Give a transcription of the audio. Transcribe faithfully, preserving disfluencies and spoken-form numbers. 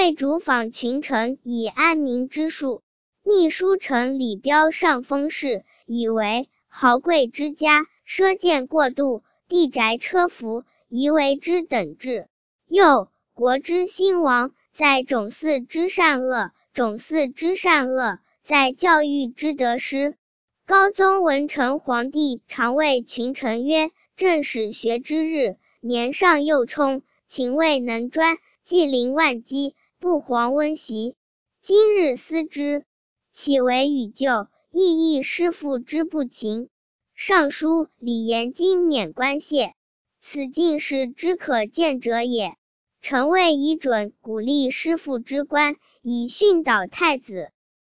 为主访群臣以安民之术。秘书丞李彪上封事，以为豪贵之家，奢见过度，地宅车服，宜为之等治。又国之兴亡，在种嗣之善恶，种嗣之善恶，在教育之得失。高宗文成皇帝常谓群臣曰：正史学之日，年上幼冲，勤未能专，既临万机，不遑温习。今日思之，岂为与旧，亦亦师父之不勤。尚书李严今免官谢，此进士之可见者也。臣谓以准鼓励师父之官，以训导太子。